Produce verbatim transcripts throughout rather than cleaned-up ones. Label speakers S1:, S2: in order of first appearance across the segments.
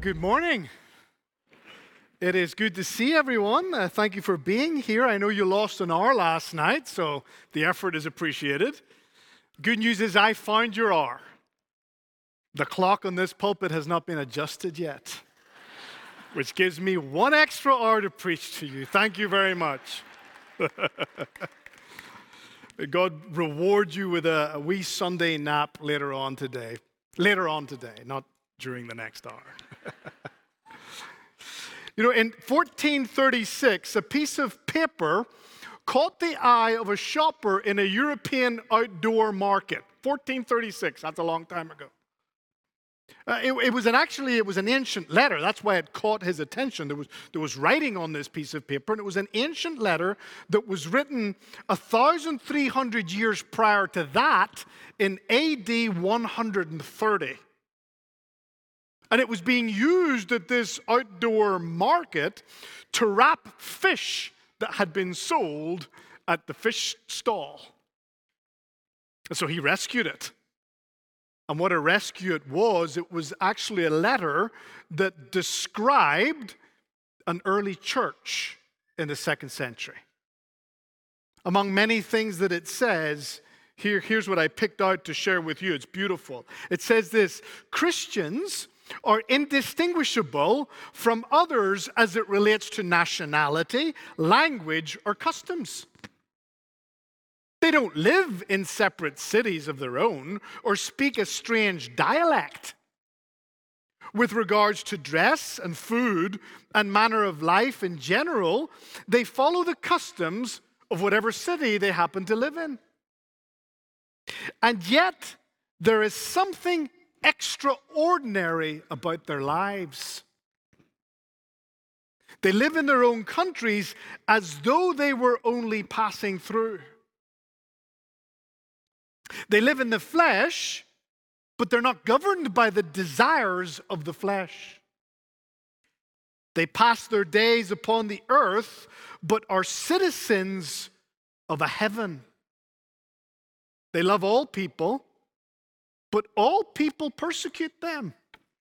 S1: good morning. It is good to see everyone. Uh, thank you for being here. I know you lost an hour last night, so the effort is appreciated. Good news is I found your hour. The clock on this pulpit has not been adjusted yet, which gives me one extra hour to preach to you. Thank you very much. God reward you with a, a wee Sunday nap later on today. Later on today, not during the next hour. You know, in fourteen thirty-six, a piece of paper caught the eye of a shopper in a European outdoor market. fourteen thirty-six, that's a long time ago. Uh, it, it was an actually, it was an ancient letter. That's why it caught his attention. There was, there was writing on this piece of paper, and it was an ancient letter that was written one thousand three hundred years prior to that in A D one hundred thirty. And it was being used at this outdoor market to wrap fish that had been sold at the fish stall. And so he rescued it. And what a rescue it was, it was actually a letter that described an early church in the second century. Among many things that it says, here, here's what I picked out to share with you. It's beautiful. It says this: Christians are indistinguishable from others as it relates to nationality, language, or customs. They don't live in separate cities of their own or speak a strange dialect. With regards to dress and food and manner of life in general, they follow the customs of whatever city they happen to live in. And yet, there is something extraordinary about their lives. They live in their own countries as though they were only passing through. They live in the flesh, but they're not governed by the desires of the flesh. They pass their days upon the earth, but are citizens of a heaven. They love all people, but all people persecute them.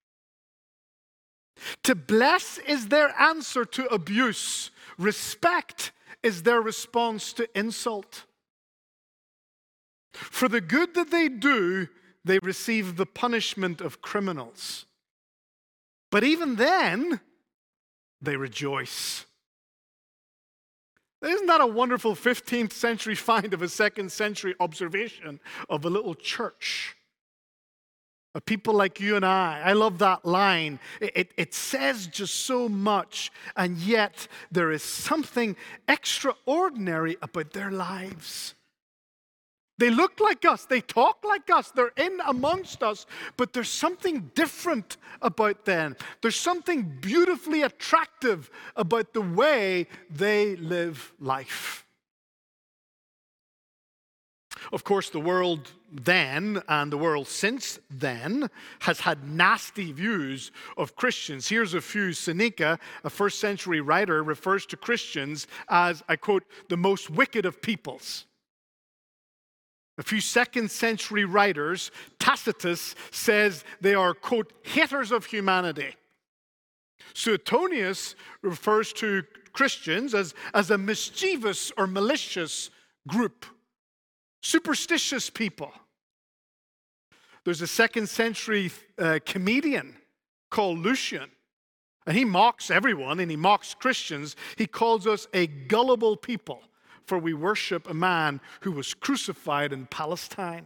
S1: To bless is their answer to abuse. Respect is their response to insult. For the good that they do, they receive the punishment of criminals. But even then, they rejoice. Isn't that a wonderful fifteenth century find of a second century observation of a little church? Of people like you and I. I love that line. It, it, it says just so much, and yet there is something extraordinary about their lives. They look like us, they talk like us, they're in amongst us, but there's something different about them. There's something beautifully attractive about the way they live life. Of course, the world then and the world since then has had nasty views of Christians. Here's a few. Seneca, a first century writer, refers to Christians as, I quote, the most wicked of peoples. A few second century writers, Tacitus says they are, quote, haters of humanity. Suetonius refers to Christians as, as a mischievous or malicious group. Superstitious people. There's a second century uh, comedian called Lucian, and he mocks everyone and he mocks Christians. He calls us a gullible people, for we worship a man who was crucified in Palestine.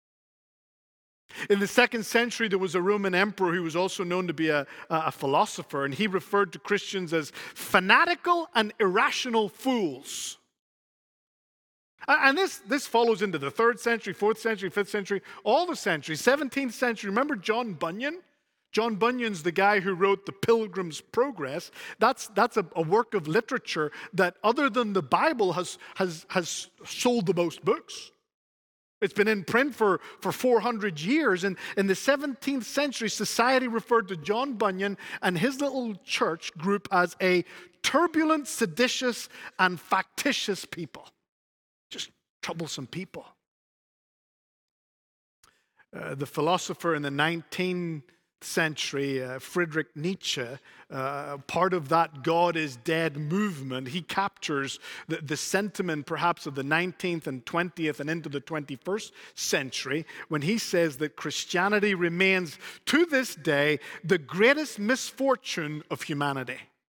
S1: In the second century, there was a Roman emperor who was also known to be a, a philosopher, and he referred to Christians as fanatical and irrational fools. And this, this follows into the third century, fourth century, fifth century, all the centuries, seventeenth century. Remember John Bunyan? John Bunyan's the guy who wrote The Pilgrim's Progress. That's, that's a, a work of literature that, other than the Bible, has, has, has sold the most books. It's been in print for, for four hundred years. And in the seventeenth century, society referred to John Bunyan and his little church group as a turbulent, seditious, and factitious people. Just troublesome people. Uh, the philosopher in the nineteenth century, uh, Friedrich Nietzsche, uh, part of that God is dead movement, he captures the, the sentiment perhaps of the nineteenth and twentieth and into the twenty-first century when he says that Christianity remains to this day the greatest misfortune of humanity.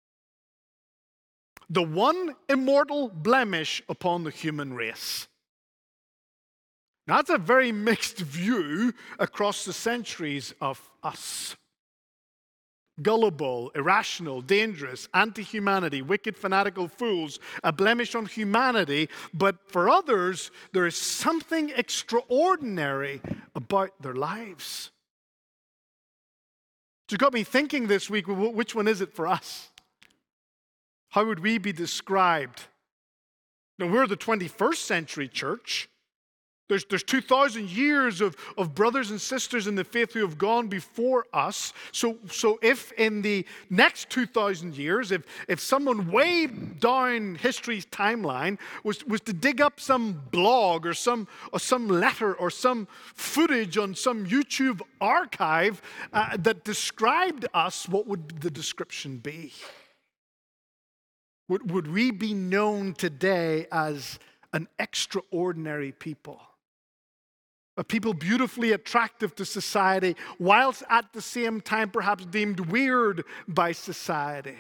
S1: The one immortal blemish upon the human race. Now, that's a very mixed view across the centuries of us. Gullible, irrational, dangerous, anti-humanity, wicked, fanatical fools, a blemish on humanity, but for others, there is something extraordinary about their lives. So it got me thinking this week, which one is it for us? How would we be described? Now, we're the twenty-first century church. There's, there's two thousand years of, of brothers and sisters in the faith who have gone before us. So, so if in the next two thousand years, if, if someone way down history's timeline was, was to dig up some blog or some, or some letter or some footage on some YouTube archive uh, that described us, what would the description be? Would, would we be known today as an extraordinary people? A people beautifully attractive to society, whilst at the same time perhaps deemed weird by society.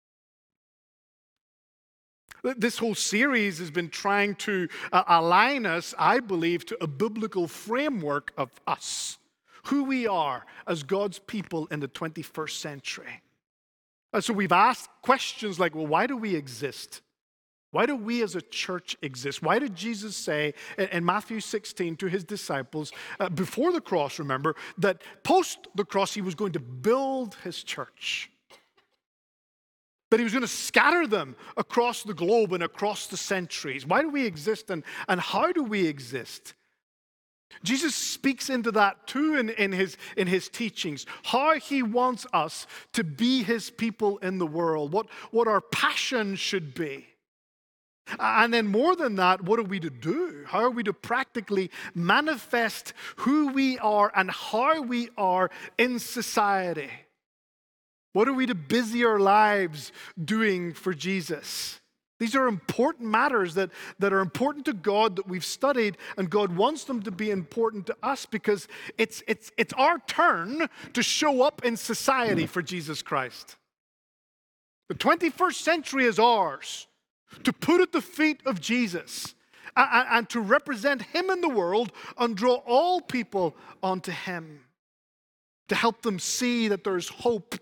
S1: This whole series has been trying to uh, align us, I believe, to a biblical framework of us, who we are as God's people in the twenty-first century. And so we've asked questions like, well, why do we exist? Why do we as a church exist? Why did Jesus say in Matthew sixteen to his disciples, uh, before the cross, remember, that post the cross he was going to build his church? That he was going to scatter them across the globe and across the centuries. Why do we exist and, and how do we exist? Jesus speaks into that too in, in, his, in his teachings, how he wants us to be his people in the world, what, what our passion should be. And then more than that, what are we to do? How are we to practically manifest who we are and how we are in society? What are we to busy our lives doing for Jesus? These are important matters that, that are important to God that we've studied, and God wants them to be important to us because it's, it's, it's our turn to show up in society for Jesus Christ. The twenty-first century is ours. To put at the feet of Jesus and, and to represent him in the world and draw all people onto him. To help them see that there's hope,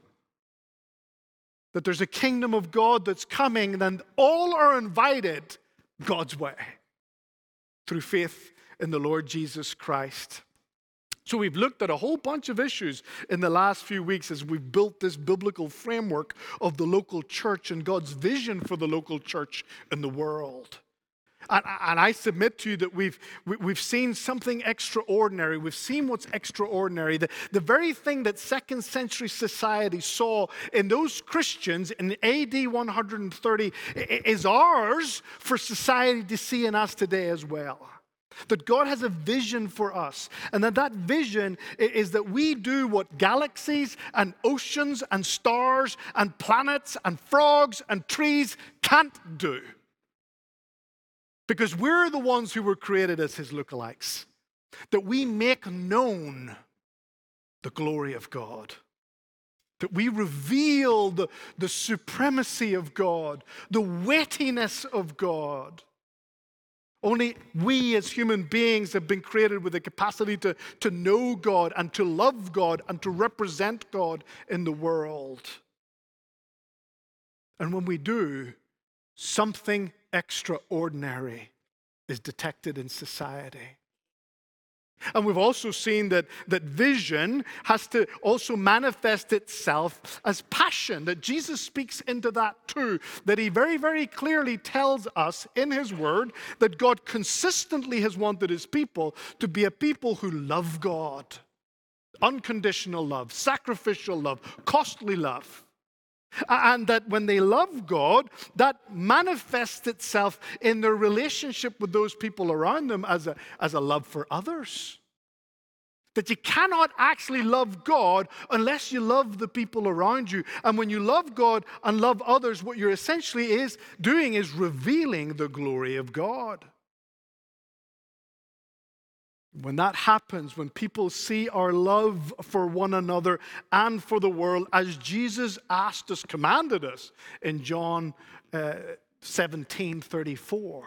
S1: that there's a kingdom of God that's coming, and all are invited God's way through faith in the Lord Jesus Christ. So we've looked at a whole bunch of issues in the last few weeks as we've built this biblical framework of the local church and God's vision for the local church in the world. And, and I submit to you that we've, we've seen something extraordinary. We've seen what's extraordinary. The, the very thing that second century society saw in those Christians in A D one thirty is ours for society to see in us today as well. That God has a vision for us, and that that vision is that we do what galaxies and oceans and stars and planets and frogs and trees can't do. Because we're the ones who were created as his lookalikes. That we make known the glory of God. That we reveal the, the supremacy of God, the weightiness of God. Only we as human beings have been created with the capacity to, to know God and to love God and to represent God in the world. And when we do, something extraordinary is detected in society. And we've also seen that, that vision has to also manifest itself as passion, that Jesus speaks into that too, that he very, very clearly tells us in his word that God consistently has wanted his people to be a people who love God. Unconditional love, sacrificial love, costly love. And that when they love God, that manifests itself in their relationship with those people around them as a, as a love for others. That you cannot actually love God unless you love the people around you. And when you love God and love others, what you're essentially is doing is revealing the glory of God. When that happens, when people see our love for one another and for the world, as Jesus asked us, commanded us in John uh, seventeen thirty-four,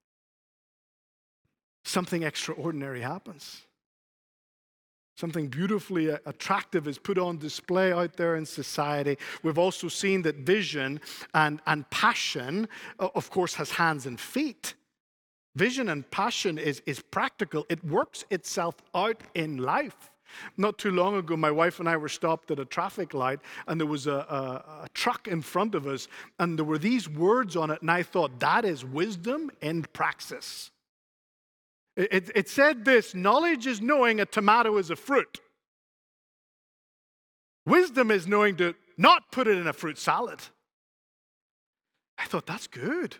S1: something extraordinary happens. Something beautifully attractive is put on display out there in society. We've also seen that vision and, and passion, of course, has hands and feet. Vision and passion is, is practical. It works itself out in life. Not too long ago, my wife and I were stopped at a traffic light, and there was a, a, a truck in front of us, and there were these words on it, and I thought, that is wisdom in praxis. It, it said this: knowledge is knowing a tomato is a fruit. Wisdom is knowing to not put it in a fruit salad. I thought, that's good.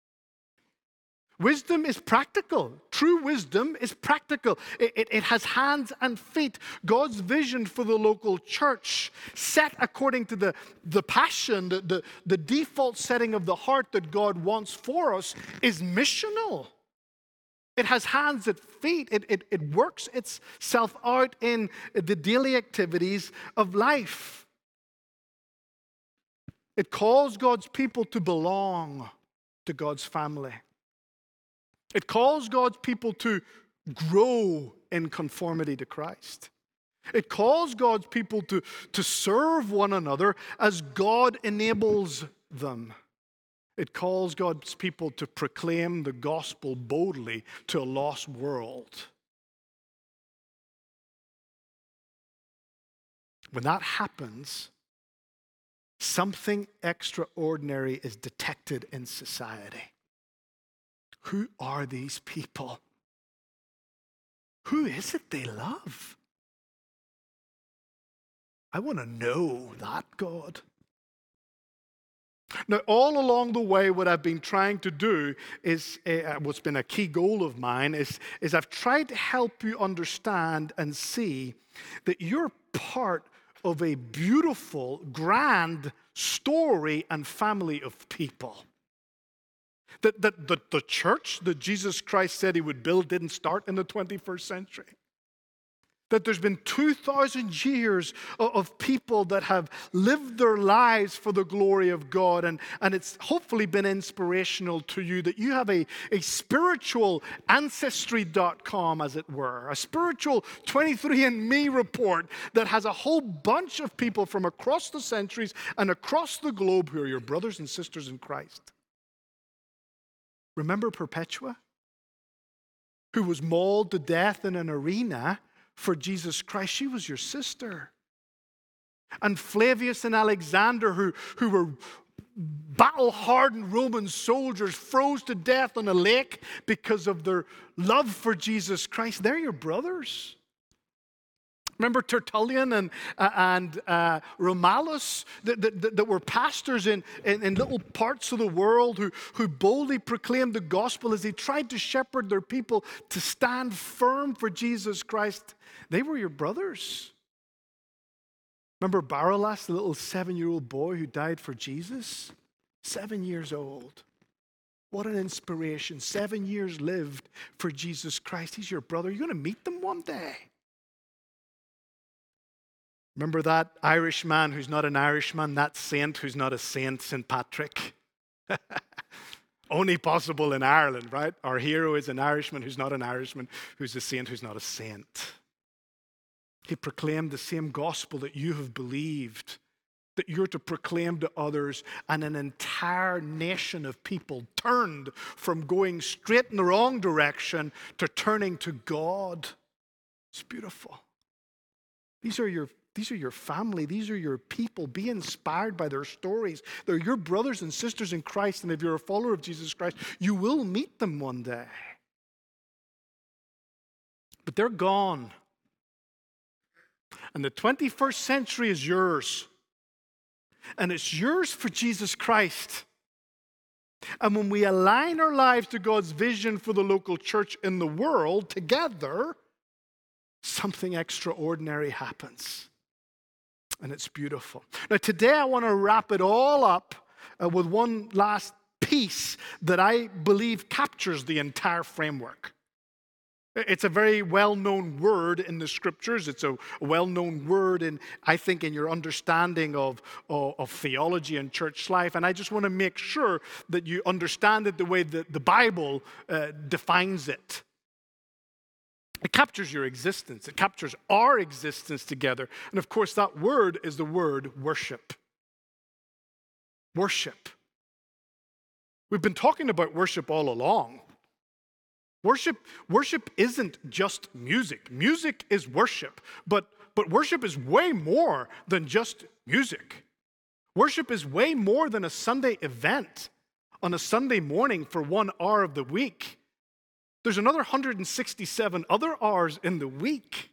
S1: Wisdom is practical. True wisdom is practical. It, it, it has hands and feet. God's vision for the local church, set according to the, the passion, the, the, the default setting of the heart that God wants for us, is missional. It has hands and feet. It, it, it works itself out in the daily activities of life. It calls God's people to belong to God's family. It calls God's people to grow in conformity to Christ. It calls God's people to, to serve one another as God enables them. It calls God's people to proclaim the gospel boldly to a lost world. When that happens, something extraordinary is detected in society. Who are these people? Who is it they love? I want to know that, God. Now, all along the way, what I've been trying to do is, uh, what's been a key goal of mine, is, is I've tried to help you understand and see that you're part of a beautiful, grand story and family of people. That, that, that the church that Jesus Christ said he would build didn't start in the twenty-first century. That there's been two thousand years of people that have lived their lives for the glory of God. And, and it's hopefully been inspirational to you that you have a, a spiritual ancestry dot com, as it were. A spiritual twenty-three and me report that has a whole bunch of people from across the centuries and across the globe who are your brothers and sisters in Christ. Remember Perpetua, who was mauled to death in an arena for Jesus Christ? She was your sister. And Flavius and Alexander, who, who were battle-hardened Roman soldiers, froze to death on a lake because of their love for Jesus Christ. They're your brothers. Remember Tertullian and, uh, and uh, Romulus that, that, that were pastors in, in, in little parts of the world who, who boldly proclaimed the gospel as they tried to shepherd their people to stand firm for Jesus Christ. They were your brothers. Remember Barrabas, the little seven-year-old boy who died for Jesus? Seven years old. What an inspiration. Seven years lived for Jesus Christ. He's your brother. You're going to meet them one day. Remember that Irishman who's not an Irishman, that saint who's not a saint, Saint Patrick? Only possible in Ireland, right? Our hero is an Irishman who's not an Irishman, who's a saint who's not a saint. He proclaimed the same gospel that you have believed, that you're to proclaim to others, and an entire nation of people turned from going straight in the wrong direction to turning to God. It's beautiful. These are your These are your family. These are your people. Be inspired by their stories. They're your brothers and sisters in Christ, and if you're a follower of Jesus Christ, you will meet them one day. But they're gone. And the twenty-first century is yours. And it's yours for Jesus Christ. And when we align our lives to God's vision for the local church in the world together, something extraordinary happens. And it's beautiful. Now, today I want to wrap it all up uh, with one last piece that I believe captures the entire framework. It's a very well-known word in the scriptures. It's a well-known word, in, I think, in your understanding of, of, of theology and church life. And I just want to make sure that you understand it the way that the Bible uh, defines it. It captures your existence. It captures our existence together. And of course, that word is the word worship. Worship. We've been talking about worship all along. Worship, worship isn't just music. Music is worship. But, but worship is way more than just music. Worship is way more than a Sunday event on a Sunday morning for one hour of the week. There's another one hundred sixty-seven other hours in the week.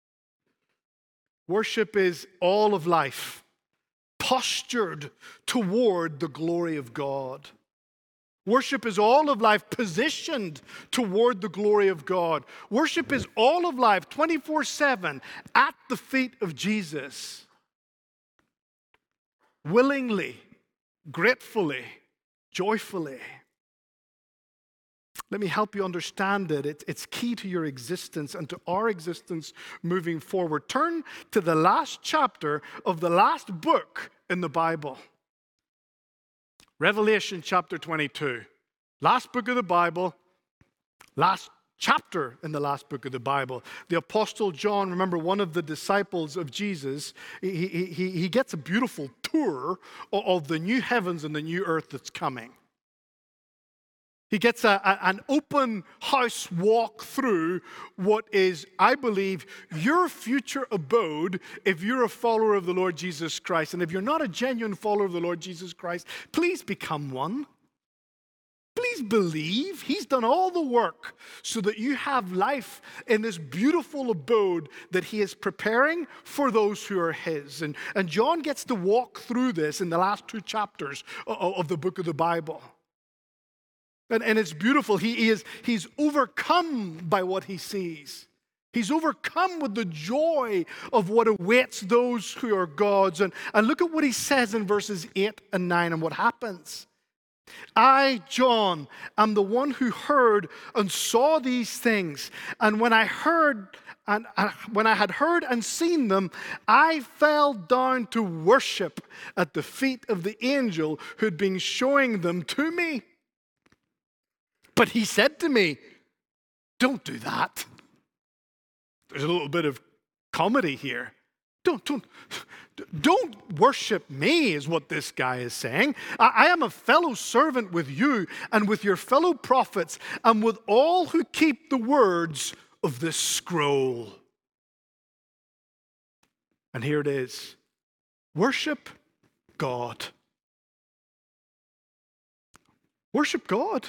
S1: Worship is all of life, postured toward the glory of God. Worship is all of life positioned toward the glory of God. Worship is all of life, twenty-four seven, at the feet of Jesus. Willingly, gratefully, joyfully. Let me help you understand it. it. It's key to your existence and to our existence moving forward. Turn to the last chapter of the last book in the Bible. Revelation chapter twenty-two. Last book of the Bible. Last chapter in the last book of the Bible. The Apostle John, remember, one of the disciples of Jesus, he, he, he gets a beautiful tour of the new heavens and the new earth that's coming. He gets a, a, an open house walk through what is, I believe, your future abode if you're a follower of the Lord Jesus Christ. And if you're not a genuine follower of the Lord Jesus Christ, please become one. Please believe He's done all the work so that you have life in this beautiful abode that He is preparing for those who are His. And, and John gets to walk through this in the last two chapters of, of the book of the Bible. And, and it's beautiful. He is, he's overcome by what he sees. He's overcome with the joy of what awaits those who are God's. And, and look at what he says in verses eight and nine and what happens. I, John, am the one who heard and saw these things. And when I heard, and uh, when I had heard and seen them, I fell down to worship at the feet of the angel who had been showing them to me. But he said to me, don't do that. There's a little bit of comedy here. Don't, don't, don't worship me is what this guy is saying. I, I am a fellow servant with you and with your fellow prophets and with all who keep the words of this scroll. And here it is. Worship God. Worship God.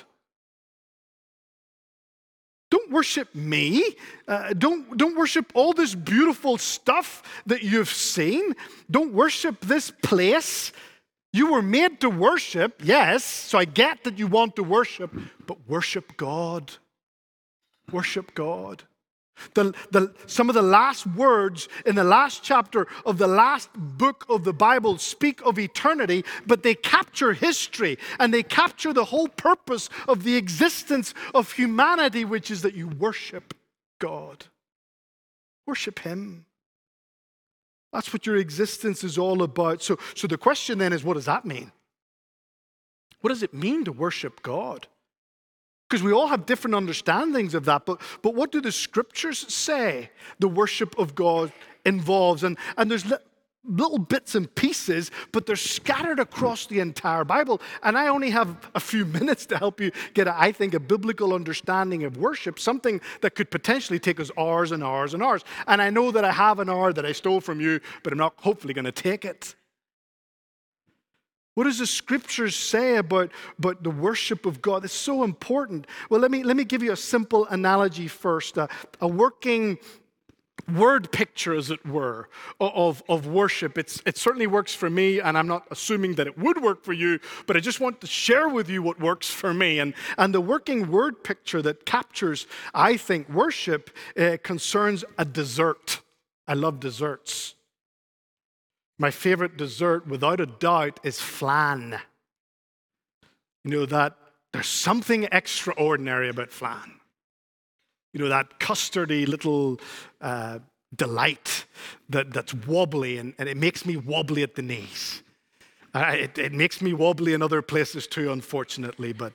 S1: Don't worship me. Uh, don't, don't worship all this beautiful stuff that you've seen. Don't worship this place. You were made to worship, yes, so I get that you want to worship, but worship God. Worship God. The, the, some of the last words in the last chapter of the last book of the Bible speak of eternity, but they capture history and they capture the whole purpose of the existence of humanity, which is that you worship God. Worship Him. That's what your existence is all about. So, so the question then is, what does that mean? What does it mean to worship God? Because we all have different understandings of that, but, but what do the scriptures say the worship of God involves? And, and there's li- little bits and pieces, but they're scattered across the entire Bible. And I only have a few minutes to help you get, a, I think, a biblical understanding of worship, something that could potentially take us hours and hours and hours. And I know that I have an hour that I stole from you, but I'm not hopefully going to take it. What does the scriptures say about, about the worship of God? It's so important. Well, let me, let me give you a simple analogy first. Uh, a working word picture, as it were, of, of worship. It's, it certainly works for me, and I'm not assuming that it would work for you, but I just want to share with you what works for me. And, and the working word picture that captures, I think, worship uh, concerns a dessert. I love desserts. My favorite dessert, without a doubt, is flan. You know, that there's something extraordinary about flan. You know, that custardy little uh, delight that, that's wobbly, and, and it makes me wobbly at the knees. Uh, it, it makes me wobbly in other places too, unfortunately. But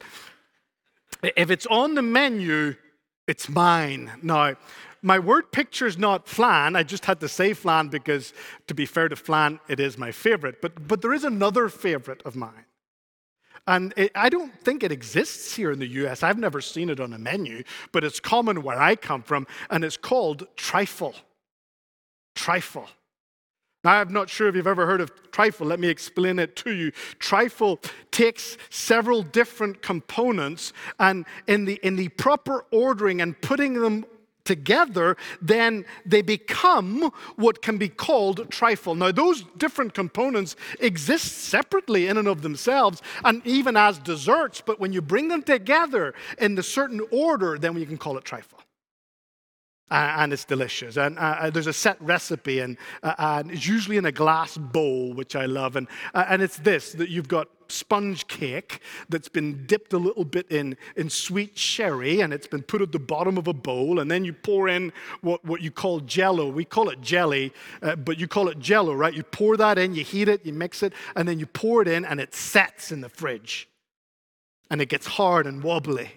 S1: if it's on the menu, it's mine. Now, my word picture is not flan. I just had to say flan because, to be fair to flan, it is my favorite. But, but there is another favorite of mine. And it, I don't think it exists here in the U S. I've never seen it on a menu, but it's common where I come from, and it's called trifle. Trifle. Now, I'm not sure if you've ever heard of trifle. Let me explain it to you. Trifle takes several different components, and in the, in the proper ordering and putting them together, then they become what can be called trifle. Now, those different components exist separately in and of themselves, and even as desserts, but when you bring them together in the certain order, then you can call it trifle. Uh, and it's delicious. And uh, there's a set recipe, and, uh, and it's usually in a glass bowl, which I love. And, uh, and it's this, that you've got sponge cake that's been dipped a little bit in, in sweet sherry, and it's been put at the bottom of a bowl, and then you pour in what, what you call jello. We call it jelly, uh, but you call it jello, right? You pour that in, you heat it, you mix it, and then you pour it in, and it sets in the fridge. And it gets hard and wobbly.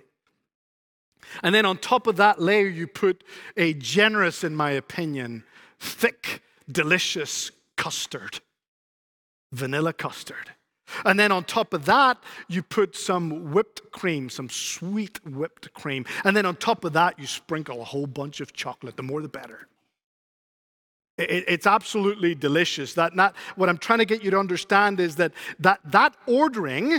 S1: And then on top of that layer, you put a generous, in my opinion, thick, delicious custard, vanilla custard. And then on top of that, you put some whipped cream, some sweet whipped cream. And then on top of that, you sprinkle a whole bunch of chocolate. The more, the better. It, it's absolutely delicious. That, not, what I'm trying to get you to understand is that that, that ordering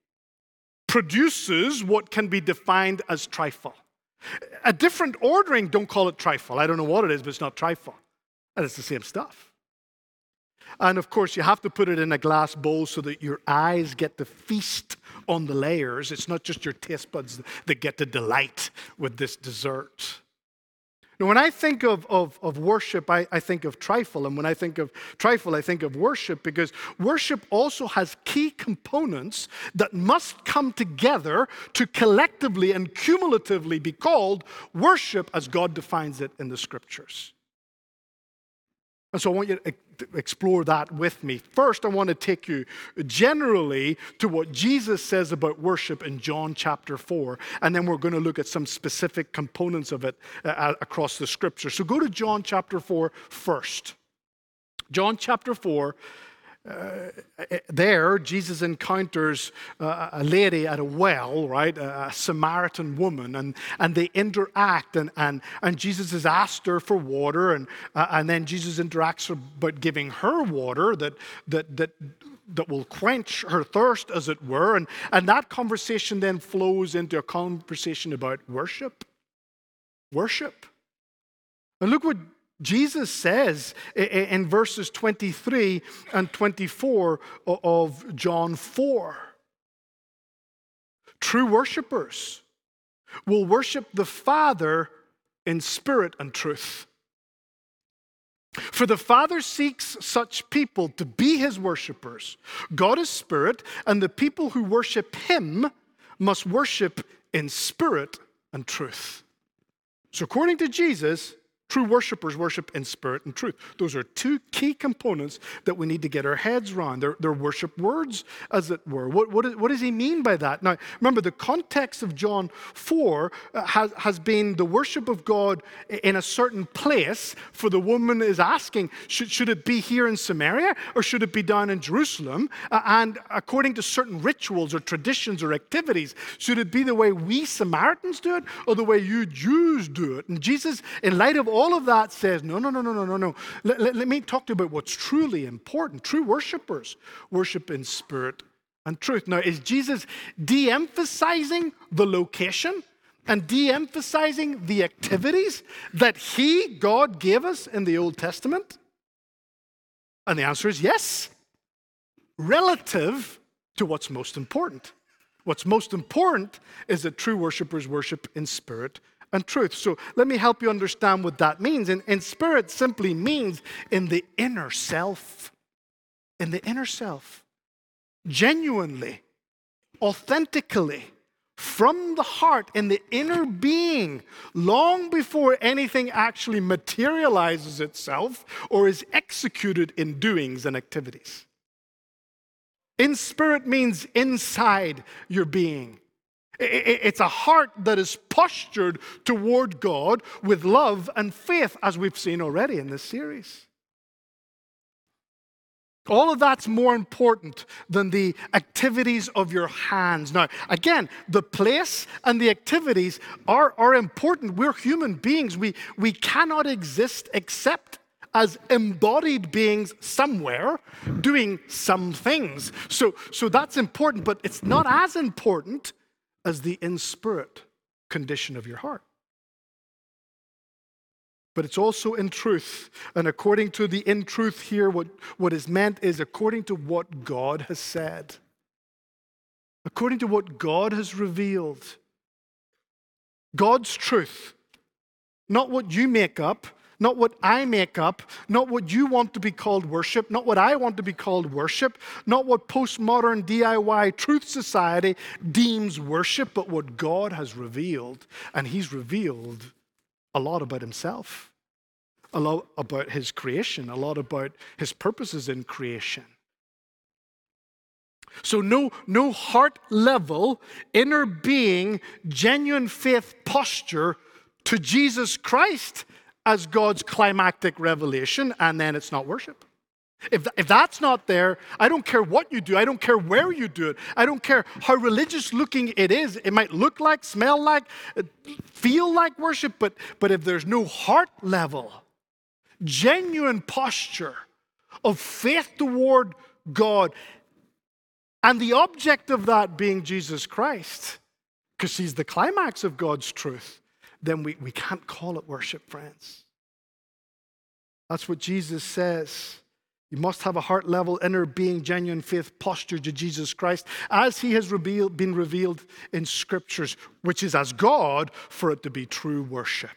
S1: produces what can be defined as trifle. A different ordering, don't call it trifle. I don't know what it is, but it's not trifle. And it's the same stuff. And of course, you have to put it in a glass bowl so that your eyes get to feast on the layers. It's not just your taste buds that get to delight with this dessert. Now, when I think of, of, of worship, I, I think of trifle. And when I think of trifle, I think of worship, because worship also has key components that must come together to collectively and cumulatively be called worship as God defines it in the Scriptures. And so I want you to explore that with me. First, I want to take you generally to what Jesus says about worship in John chapter four, and then we're going to look at some specific components of it uh, across the Scripture. So go to John chapter four first. John chapter four, uh, there Jesus encounters uh, a lady at a well, right, a Samaritan woman, and, and they interact, and, and, and Jesus has asked her for water, and, uh, and then Jesus interacts about giving her water that, that, that, that will quench her thirst, as it were, and, and that conversation then flows into a conversation about worship. Worship. And look what Jesus says in verses twenty-three and twenty-four of John four. True worshipers will worship the Father in spirit and truth. For the Father seeks such people to be his worshipers. God is spirit, and the people who worship him must worship in spirit and truth. So according to Jesus, true worshipers worship in spirit and truth. Those are two key components that we need to get our heads around. They're, they're worship words, as it were. What, what, what does he mean by that? Now, remember, the context of John four uh, has, has been the worship of God in a certain place. For the woman is asking, should, should it be here in Samaria or should it be down in Jerusalem? Uh, and according to certain rituals or traditions or activities, should it be the way we Samaritans do it or the way you Jews do it? And Jesus, in light of all All of that says, no, no, no, no, no, no, no. Let, let, let me talk to you about what's truly important. True worshipers worship in spirit and truth. Now, is Jesus de-emphasizing the location? and de-emphasizing the activities that He, God, gave us in the Old Testament? And the answer is yes, relative to what's most important. What's most important is that true worshipers worship in spirit and truth. So let me help you understand what that means. And in spirit simply means in the inner self. In the inner self. Genuinely, authentically, from the heart, in the inner being, long before anything actually materializes itself or is executed in doings and activities. In spirit means inside your being. It's a heart that is postured toward God with love and faith, as we've seen already in this series. All of that's more important than the activities of your hands. Now, again, the place and the activities are, are important. We're human beings. We, we cannot exist except as embodied beings somewhere doing some things. So, so that's important, but it's not as important as the in-spirit condition of your heart. But it's also in truth. And according to the in truth here, what, what is meant is according to what God has said. According to what God has revealed. God's truth. Not what you make up, not what I make up, not what you want to be called worship, not what I want to be called worship, not what postmodern D I Y truth society deems worship, but what God has revealed. And He's revealed a lot about Himself, a lot about His creation, a lot about His purposes in creation. So no, no heart level, inner being, genuine faith posture to Jesus Christ as God's climactic revelation, and then it's not worship. If, if that's not there, I don't care what you do. I don't care where you do it. I don't care how religious looking it is. It might look like, smell like, feel like worship, but, but if there's no heart level, genuine posture of faith toward God, and the object of that being Jesus Christ, because He's the climax of God's truth, then we, we can't call it worship, friends. That's what Jesus says. You must have a heart level, inner being, genuine faith posture to Jesus Christ as He has revealed, been revealed in Scriptures, which is as God, for it to be true worship.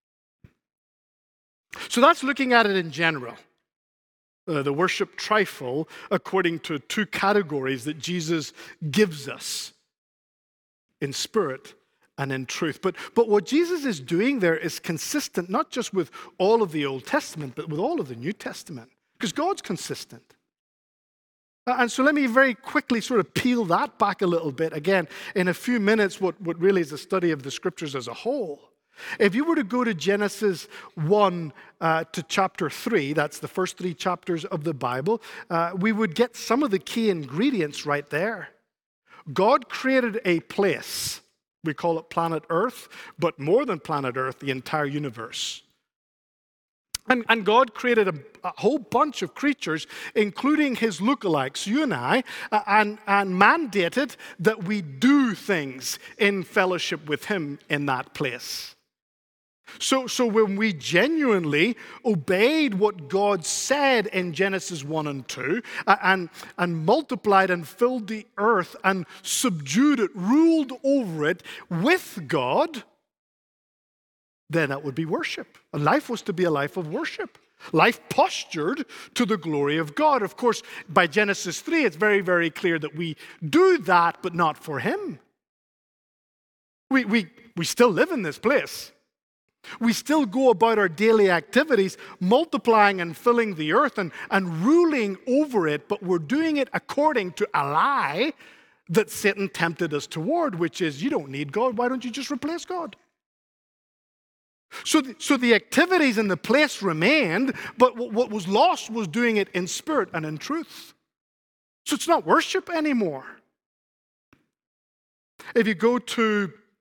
S1: So that's looking at it in general. Uh, the worship trifle according to two categories that Jesus gives us in spirit and in truth. But, but what Jesus is doing there is consistent not just with all of the Old Testament, but with all of the New Testament. Because God's consistent. And so let me very quickly sort of peel that back a little bit. Again, in a few minutes, what, what really is a study of the Scriptures as a whole. If you were to go to Genesis one uh, to chapter three, that's the first three chapters of the Bible, uh, we would get some of the key ingredients right there. God created a place. We call it planet Earth, but more than planet Earth, the entire universe. And, and God created a, a whole bunch of creatures, including His lookalikes, you and I, uh, and, and mandated that we do things in fellowship with Him in that place. So, so when we genuinely obeyed what God said in Genesis one and two, uh, and, and multiplied and filled the earth and subdued it, ruled over it with God, then that would be worship. A life was to be a life of worship. Life postured to the glory of God. Of course, by Genesis three, it's very, very clear that we do that, but not for Him. We, we, we still live in this place. We still go about our daily activities, multiplying and filling the earth and, and ruling over it, but we're doing it according to a lie that Satan tempted us toward, which is, you don't need God, why don't you just replace God? So the, so the activities in the place remained, but what was lost was doing it in spirit and in truth. So it's not worship anymore. If you go to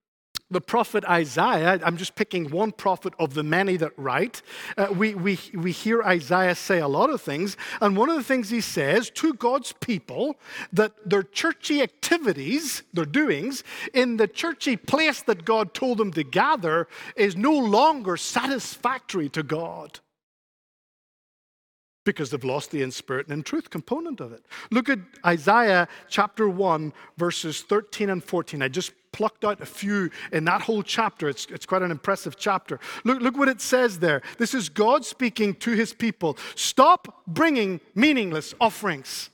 S1: the prophet Isaiah, I'm just picking one prophet of the many that write, uh, we, we, we hear Isaiah say a lot of things, and one of the things he says to God's people, that their churchy activities, their doings, in the churchy place that God told them to gather is no longer satisfactory to God, because they've lost the in spirit and in truth component of it. Look at Isaiah chapter one, verses thirteen and fourteen. I just plucked out a few in that whole chapter. It's, it's quite an impressive chapter. Look, look what it says there. This is God speaking to his people. Stop bringing meaningless offerings.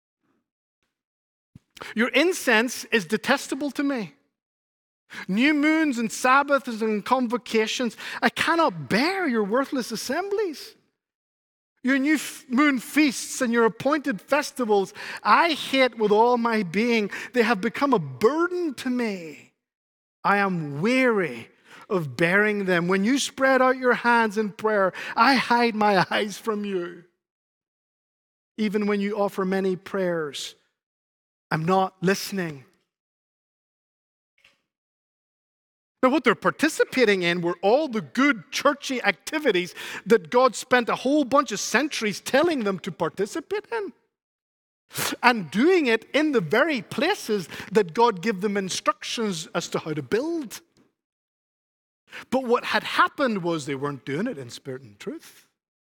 S1: Your incense is detestable to me. New moons and Sabbaths and convocations, I cannot bear your worthless assemblies. Your new moon feasts and your appointed festivals, I hate with all my being. They have become a burden to me. I am weary of bearing them. When you spread out your hands in prayer, I hide my eyes from you. Even when you offer many prayers, I'm not listening. Now, what they're participating in were all the good churchy activities that God spent a whole bunch of centuries telling them to participate in. And doing it in the very places that God gave them instructions as to how to build. But what had happened was they weren't doing it in spirit and truth.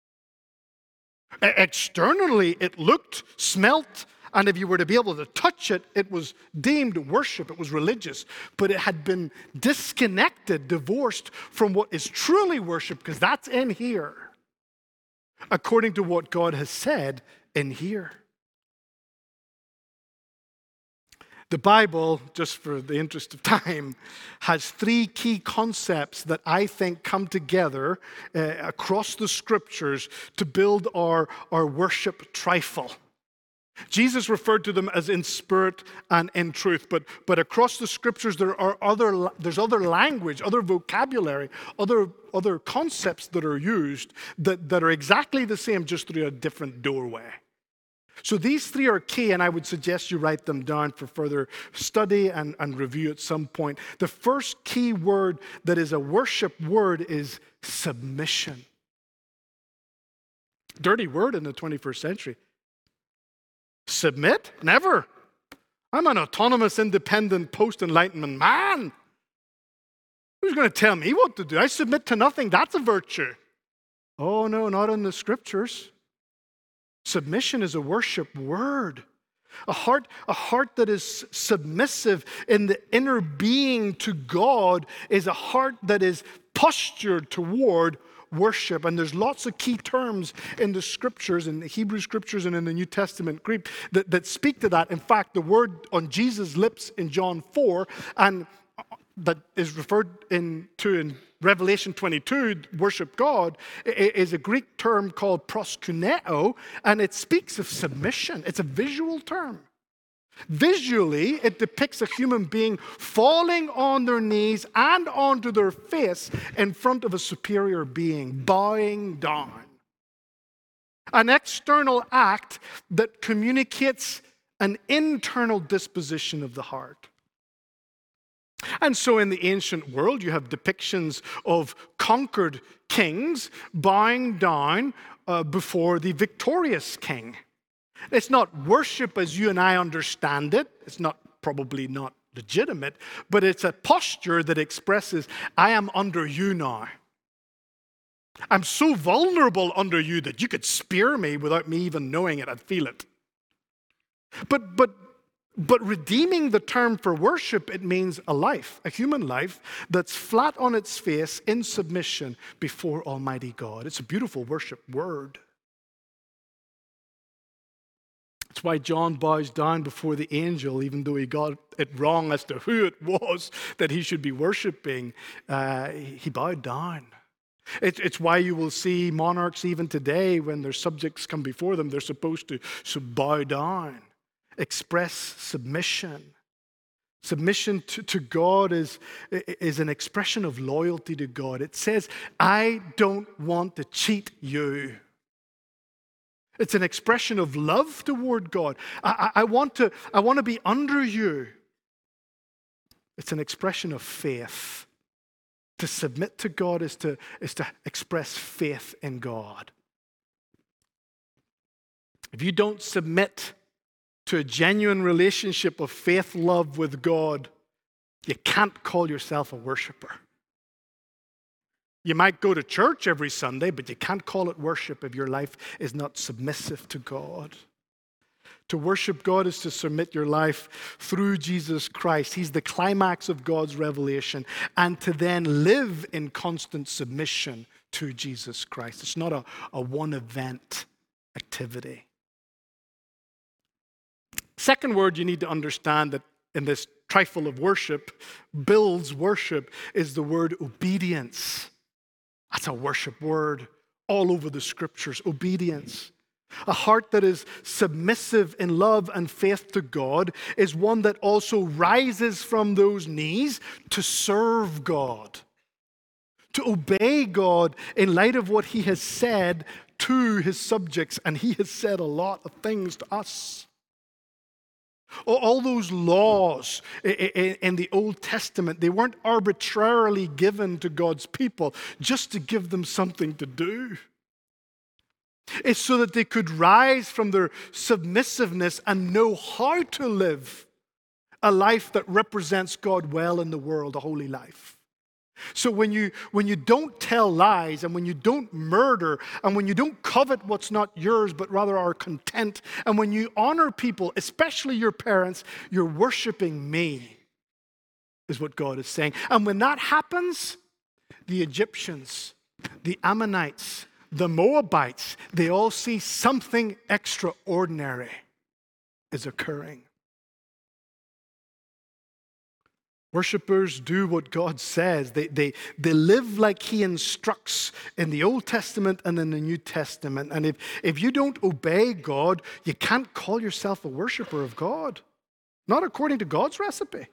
S1: Externally, it looked, smelt, and if you were to be able to touch it, it was deemed worship, it was religious. But it had been disconnected, divorced from what is truly worship, because that's in here, according to what God has said in here. The Bible, just for the interest of time, has three key concepts that I think come together uh, across the scriptures to build our, our worship trifle. Jesus referred to them as in spirit and in truth, but, but across the scriptures there are other, there's other language, other vocabulary, other, other concepts that are used that, that are exactly the same, just through a different doorway. So these three are key, and I would suggest you write them down for further study and, and review at some point. The first key word that is a worship word is submission. Dirty word in the twenty-first century. Submit? Never. I'm an autonomous, independent, post-enlightenment man. Who's going to tell me what to do? I submit to nothing. That's a virtue. Oh, no, not in the scriptures. Submission is a worship word. A heart, a heart that is submissive in the inner being to God is a heart that is postured toward worship. And there's lots of key terms in the scriptures, in the Hebrew scriptures and in the New Testament Greek, that, that speak to that. In fact, the word on Jesus' lips in John four, and that is referred in, to in Revelation twenty-two, worship God, is a Greek term called proskuneo, and it speaks of submission. It's a visual term. Visually, it depicts a human being falling on their knees and onto their face in front of a superior being, bowing down. An external act that communicates an internal disposition of the heart. And so in the ancient world, you have depictions of conquered kings bowing down uh, before the victorious king. It's not worship as you and I understand it. It's not probably not legitimate, but it's a posture that expresses, I am under you now. I'm so vulnerable under you that you could spear me without me even knowing it. I'd feel it. But, but, but redeeming the term for worship, it means a life, a human life that's flat on its face in submission before Almighty God. It's a beautiful worship word. That's why John bows down before the angel, even though he got it wrong as to who it was that he should be worshiping. Uh, he bowed down. It, it's why you will see monarchs even today, when their subjects come before them, they're supposed to so bow down, express submission. Submission to, to God is, is an expression of loyalty to God. It says, I don't want to cheat you. It's an expression of love toward God. I, I, I, want to, I want to be under you. It's an expression of faith. To submit to God is to, is to express faith in God. If you don't submit to a genuine relationship of faith, love with God, you can't call yourself a worshiper. You might go to church every Sunday, but you can't call it worship if your life is not submissive to God. To worship God is to submit your life through Jesus Christ. He's the climax of God's revelation. And to then live in constant submission to Jesus Christ. It's not a, a one-event activity. Second word you need to understand that in this trifle of worship, builds worship, is the word obedience. That's a worship word all over the scriptures, obedience. A heart that is submissive in love and faith to God is one that also rises from those knees to serve God, to obey God in light of what he has said to his subjects. And he has said a lot of things to us. All those laws in the Old Testament, they weren't arbitrarily given to God's people just to give them something to do. It's so that they could rise from their submissiveness and know how to live a life that represents God well in the world, a holy life. So when you, when you don't tell lies, and when you don't murder, and when you don't covet what's not yours, but rather are content, and when you honor people, especially your parents, you're worshiping me, is what God is saying. And when that happens, the Egyptians, the Ammonites, the Moabites, they all see something extraordinary is occurring. Worshippers do what God says. They, they, they live like he instructs in the Old Testament and in the New Testament. And if, if you don't obey God, you can't call yourself a worshiper of God. Not according to God's recipe.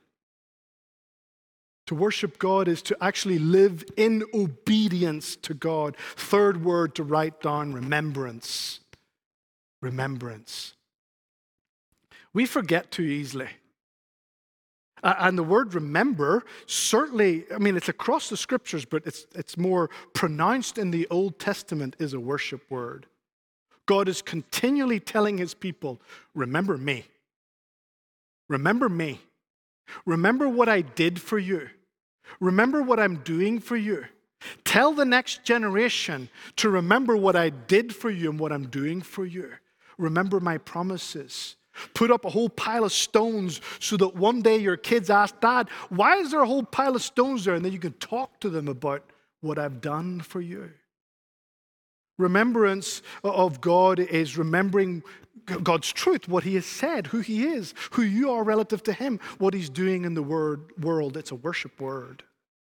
S1: To worship God is to actually live in obedience to God. Third word to write down, remembrance. Remembrance. We forget too easily. Uh, and the word remember, certainly, I mean, it's across the scriptures, but it's, it's more pronounced in the Old Testament is a worship word. God is continually telling his people, remember me. Remember me. Remember what I did for you. Remember what I'm doing for you. Tell the next generation to remember what I did for you and what I'm doing for you. Remember my promises. Put up a whole pile of stones so that one day your kids ask, Dad, why is there a whole pile of stones there? And then you can talk to them about what I've done for you. Remembrance of God is remembering God's truth, what he has said, who he is, who you are relative to him, what he's doing in the word, world. It's a worship word.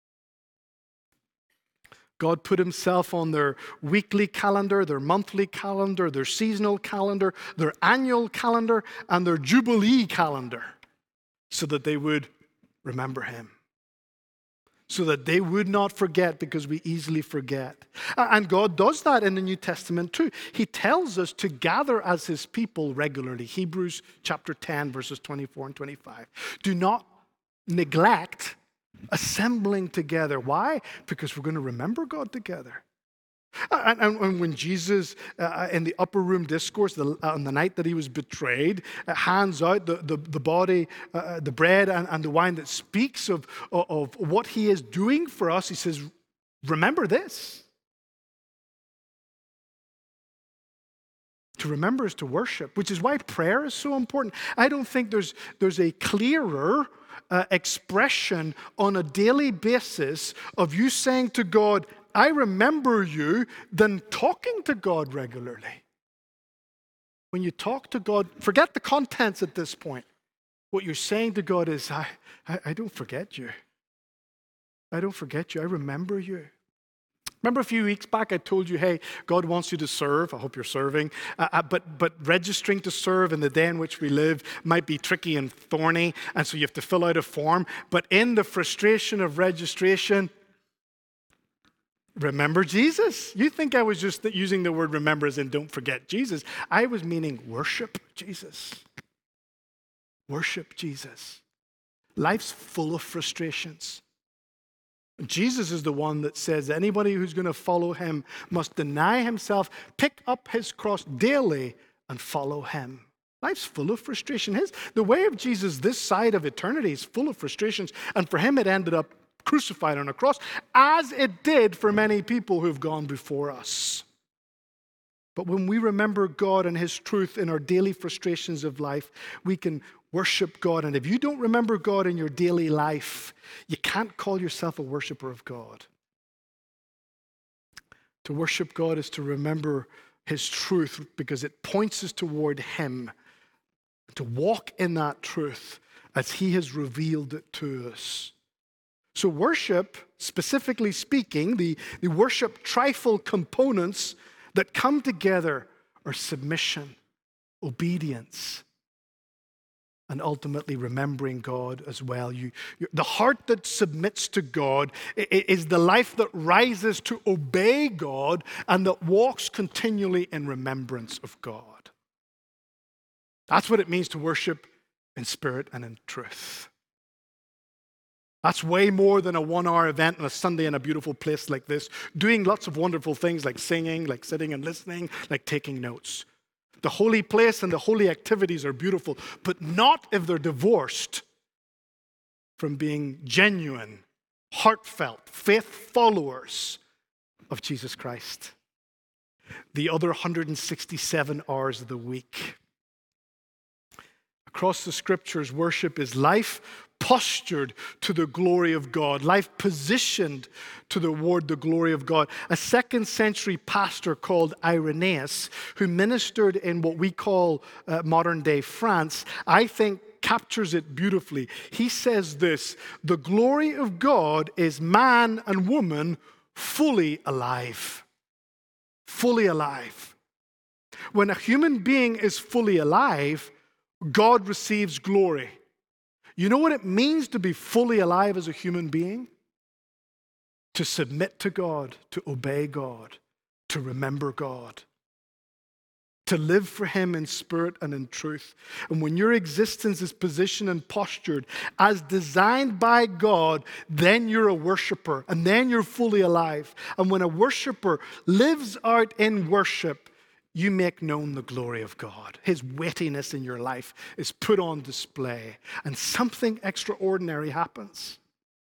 S1: God put himself on their weekly calendar, their monthly calendar, their seasonal calendar, their annual calendar, and their jubilee calendar so that they would remember him. So that they would not forget, because we easily forget. And God does that in the New Testament too. He tells us to gather as his people regularly. Hebrews chapter ten, verses twenty-four and twenty-five. Do not neglect assembling together. Why? Because we're going to remember God together. And, and, and when Jesus, uh, in the upper room discourse, the, on the night that he was betrayed, uh, hands out the, the, the body, uh, the bread and, and the wine that speaks of, of, of what he is doing for us, he says, remember this. To remember is to worship, which is why prayer is so important. I don't think there's, there's a clearer uh, expression on a daily basis of you saying to God, I remember you, than talking to God regularly. When you talk to God, forget the contents at this point. What you're saying to God is, I, I, I don't forget you. I don't forget you. I remember you. Remember a few weeks back I told you, hey, God wants you to serve. I hope you're serving. Uh, but, but registering to serve in the day in which we live might be tricky and thorny, and so you have to fill out a form. But in the frustration of registration, remember Jesus. You think I was just using the word remember as in don't forget Jesus. I was meaning worship Jesus. Worship Jesus. Life's full of frustrations. Jesus is the one that says anybody who's going to follow him must deny himself, pick up his cross daily, and follow him. Life's full of frustration. His, the way of Jesus this side of eternity is full of frustrations. And for him, it ended up crucified on a cross, as it did for many people who've gone before us. But when we remember God and his truth in our daily frustrations of life, we can worship God. And if you don't remember God in your daily life, you can't call yourself a worshiper of God. To worship God is to remember his truth because it points us toward him. To walk in that truth as he has revealed it to us. So worship, specifically speaking, the, the worship trifold components that come together are submission, obedience, and ultimately remembering God as well. You, you, the heart that submits to God is the life that rises to obey God and that walks continually in remembrance of God. That's what it means to worship in spirit and in truth. That's way more than a one-hour event on a Sunday in a beautiful place like this, doing lots of wonderful things like singing, like sitting and listening, like taking notes. The holy place and the holy activities are beautiful, but not if they're divorced from being genuine, heartfelt, faith followers of Jesus Christ. The other one hundred sixty-seven hours of the week. Across the scriptures, worship is life postured to the glory of God, life positioned toward the glory of God. A second century pastor called Irenaeus, who ministered in what we call uh, modern day France, I think captures it beautifully. He says this: the glory of God is man and woman fully alive. Fully alive. When a human being is fully alive, God receives glory. You know what it means to be fully alive as a human being? To submit to God, to obey God, to remember God, to live for him in spirit and in truth. And when your existence is positioned and postured as designed by God, then you're a worshiper, and then you're fully alive. And when a worshiper lives out in worship, you make known the glory of God. His weightiness in your life is put on display, and something extraordinary happens.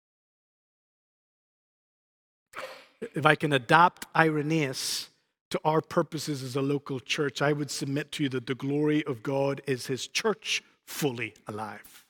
S1: If I can adapt Irenaeus to our purposes as a local church, I would submit to you that the glory of God is his church fully alive.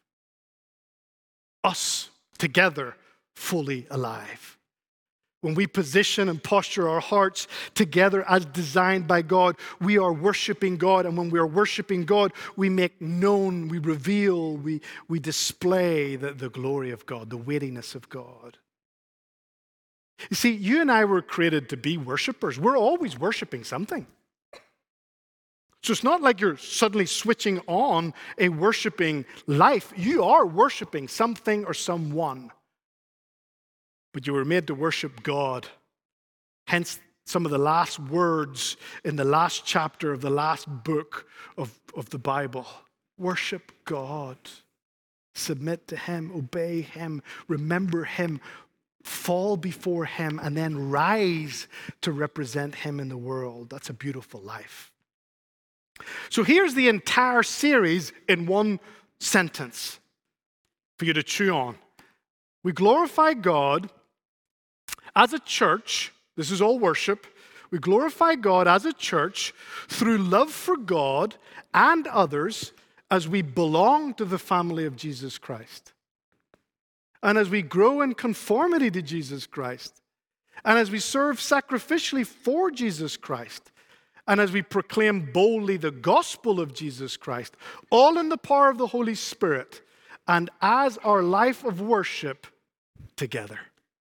S1: Us together fully alive. When we position and posture our hearts together as designed by God, we are worshiping God. And when we are worshiping God, we make known, we reveal, we, we display the, the glory of God, the weightiness of God. You see, you and I were created to be worshipers. We're always worshiping something. So it's not like you're suddenly switching on a worshiping life. You are worshiping something or someone. But you were made to worship God. Hence, some of the last words in the last chapter of the last book of, of the Bible. Worship God. Submit to him. Obey him. Remember him. Fall before him. And then rise to represent him in the world. That's a beautiful life. So here's the entire series in one sentence for you to chew on. We glorify God as a church. This is all worship. We glorify God as a church through love for God and others as we belong to the family of Jesus Christ. And as we grow in conformity to Jesus Christ. And as we serve sacrificially for Jesus Christ. And as we proclaim boldly the gospel of Jesus Christ, all in the power of the Holy Spirit, and as our life of worship together.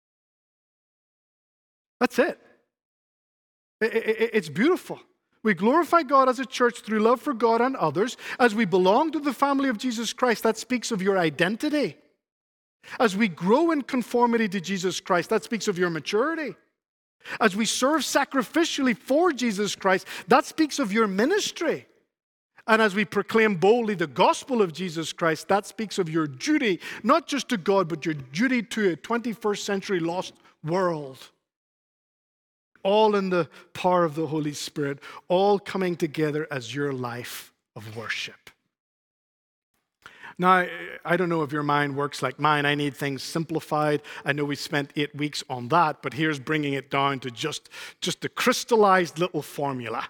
S1: That's it. It's beautiful. We glorify God as a church through love for God and others. As we belong to the family of Jesus Christ, that speaks of your identity. As we grow in conformity to Jesus Christ, that speaks of your maturity. As we serve sacrificially for Jesus Christ, that speaks of your ministry. And as we proclaim boldly the gospel of Jesus Christ, that speaks of your duty, not just to God, but your duty to a twenty-first century lost world. All in the power of the Holy Spirit, all coming together as your life of worship. Now, I don't know if your mind works like mine. I need things simplified. I know we spent eight weeks on that, but here's bringing it down to just, just a crystallized little formula.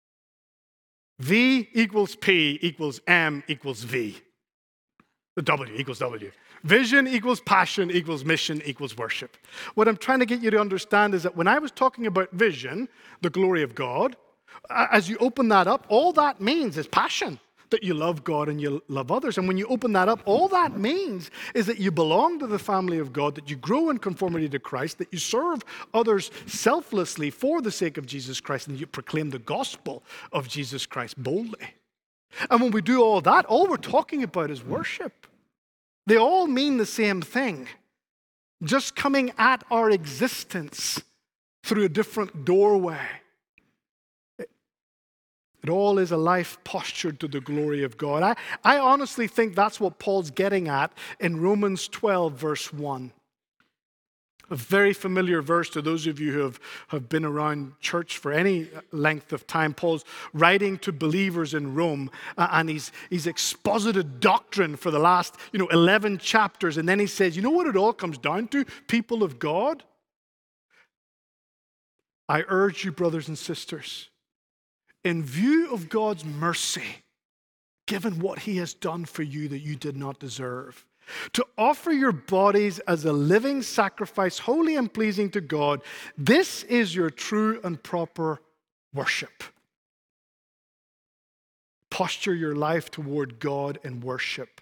S1: V equals P equals M equals V. The W equals W. Vision equals passion equals mission equals worship. What I'm trying to get you to understand is that when I was talking about vision, the glory of God, as you open that up, all that means is passion. That you love God and you love others. And when you open that up, all that means is that you belong to the family of God, that you grow in conformity to Christ, that you serve others selflessly for the sake of Jesus Christ, and you proclaim the gospel of Jesus Christ boldly. And when we do all that, all we're talking about is worship. They all mean the same thing, just coming at our existence through a different doorway. It all is a life postured to the glory of God. I, I honestly think that's what Paul's getting at in Romans twelve, verse one. A very familiar verse to those of you who have, have been around church for any length of time. Paul's writing to believers in Rome, uh, and he's, he's exposited doctrine for the last you know, eleven chapters. And then he says, you know what it all comes down to, people of God? I urge you, brothers and sisters, in view of God's mercy, given what he has done for you that you did not deserve, to offer your bodies as a living sacrifice, holy and pleasing to God. This is your true and proper worship. Posture your life toward God in worship.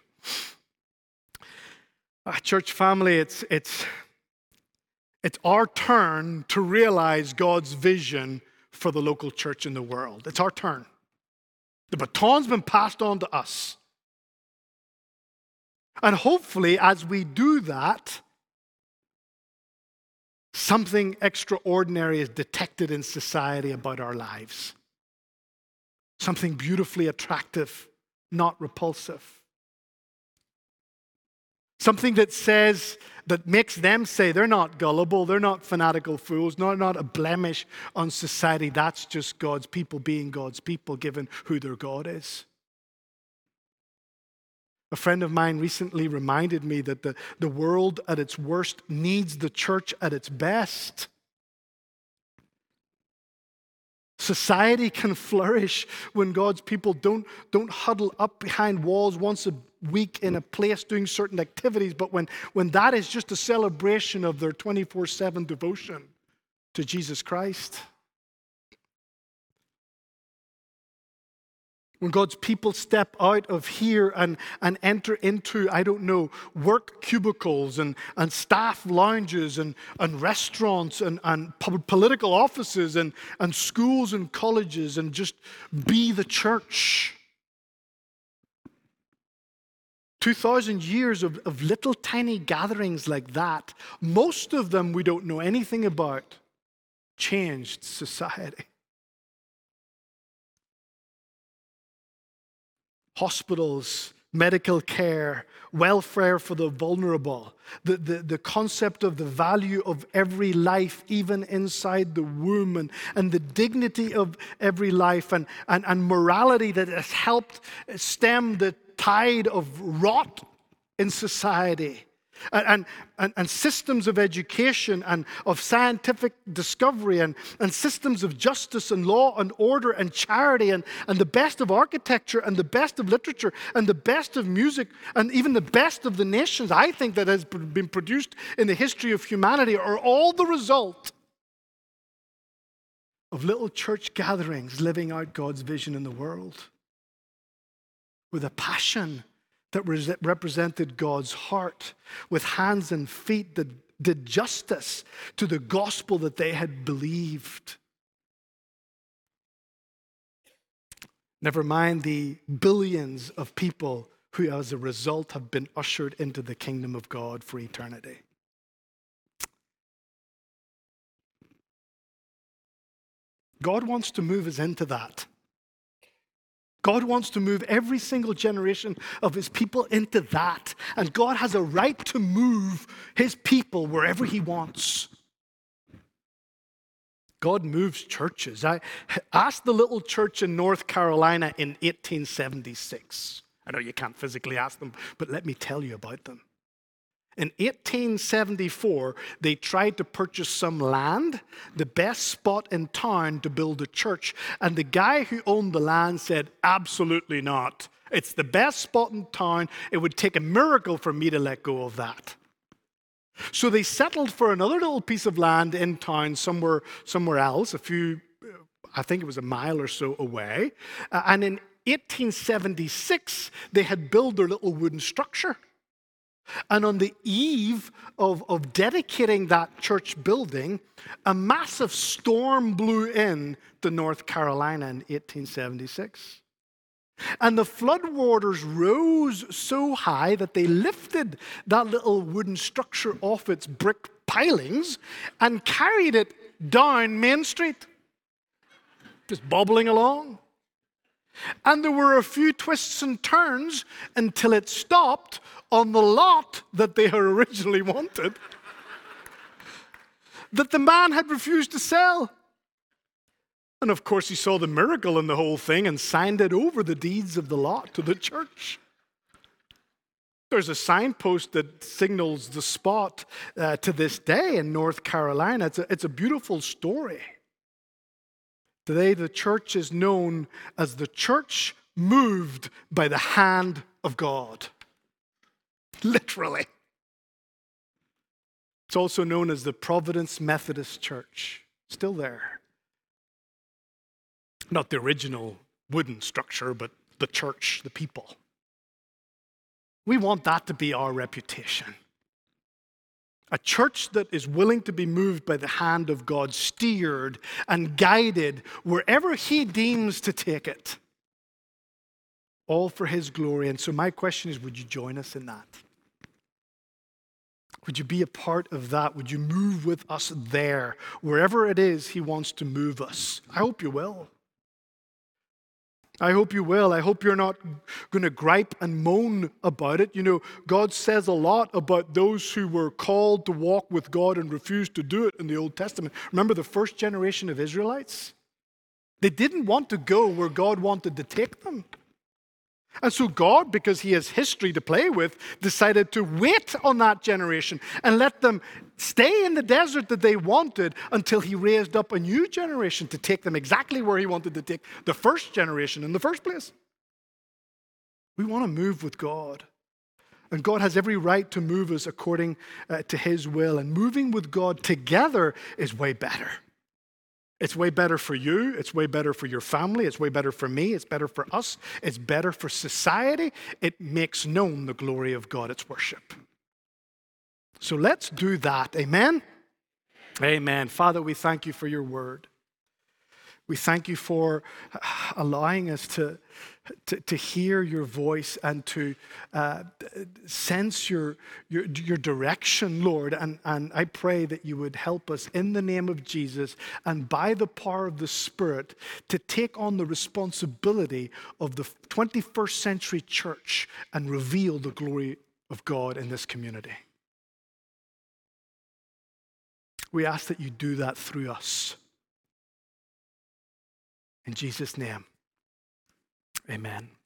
S1: Uh, church family, it's, it's, it's our turn to realize God's vision for the local church in the world. It's our turn. The baton's been passed on to us. And hopefully, as we do that, something extraordinary is detected in society about our lives. Something beautifully attractive, not repulsive. Something that says, that makes them say they're not gullible, they're not fanatical fools, not, not a blemish on society. That's just God's people being God's people, given who their God is. A friend of mine recently reminded me that the, the world at its worst needs the church at its best. Society can flourish when God's people don't, don't huddle up behind walls once a week in a place doing certain activities, but when, when that is just a celebration of their twenty-four seven devotion to Jesus Christ. When God's people step out of here and, and enter into, I don't know, work cubicles and, and staff lounges and, and restaurants and, and political offices and, and schools and colleges and just be the church. two thousand years of, of little tiny gatherings like that, most of them we don't know anything about, changed society. Hospitals, medical care, welfare for the vulnerable, the, the, the concept of the value of every life, even inside the womb, and, and the dignity of every life, and, and, and morality that has helped stem the tide of rot in society. And, and, and systems of education and of scientific discovery and, and systems of justice and law and order and charity and, and the best of architecture and the best of literature and the best of music and even the best of the nations, I think, that has been produced in the history of humanity are all the result of little church gatherings living out God's vision in the world with a passion that represented God's heart, with hands and feet that did justice to the gospel that they had believed. Never mind the billions of people who, as a result, have been ushered into the kingdom of God for eternity. God wants to move us into that. God wants to move every single generation of his people into that. And God has a right to move his people wherever he wants. God moves churches. I asked the little church in North Carolina in eighteen seventy-six. I know you can't physically ask them, but let me tell you about them. In eighteen seventy-four, they tried to purchase some land, the best spot in town to build a church. And the guy who owned the land said, absolutely not. It's the best spot in town. It would take a miracle for me to let go of that. So they settled for another little piece of land in town somewhere, somewhere else, a few, I think it was a mile or so away. Uh, and in eighteen seventy-six, they had built their little wooden structure. And on the eve of, of dedicating that church building, a massive storm blew in to North Carolina in eighteen seventy-six. And the floodwaters rose so high that they lifted that little wooden structure off its brick pilings and carried it down Main Street, just bobbling along. And there were a few twists and turns until it stopped on the lot that they had originally wanted, that the man had refused to sell. And of course, he saw the miracle in the whole thing and signed it over the deeds of the lot to the church. There's a signpost that signals the spot uh, to this day in North Carolina. It's a, it's a beautiful story. Today, the church is known as the church moved by the hand of God. Literally. It's also known as the Providence Methodist Church. Still there. Not the original wooden structure, but the church, the people. We want that to be our reputation. A church that is willing to be moved by the hand of God, steered and guided wherever he deems to take it. All for his glory. And so my question is, would you join us in that? Would you be a part of that? Would you move with us there, wherever it is he wants to move us? I hope you will. I hope you will. I hope you're not going to gripe and moan about it. You know, God says a lot about those who were called to walk with God and refused to do it in the Old Testament. Remember the first generation of Israelites? They didn't want to go where God wanted to take them. And so God, because he has history to play with, decided to wait on that generation and let them stay in the desert that they wanted until he raised up a new generation to take them exactly where he wanted to take the first generation in the first place. We want to move with God. And God has every right to move us according uh, to his will. And moving with God together is way better. It's way better for you. It's way better for your family. It's way better for me. It's better for us. It's better for society. It makes known the glory of God. It's worship. So let's do that. Amen? Amen. Father, we thank you for your word. We thank you for allowing us to, to, to hear your voice and to uh, sense your, your, your direction, Lord. And, and I pray that you would help us in the name of Jesus and by the power of the Spirit to take on the responsibility of the twenty-first century church and reveal the glory of God in this community. We ask that you do that through us. In Jesus' name, amen.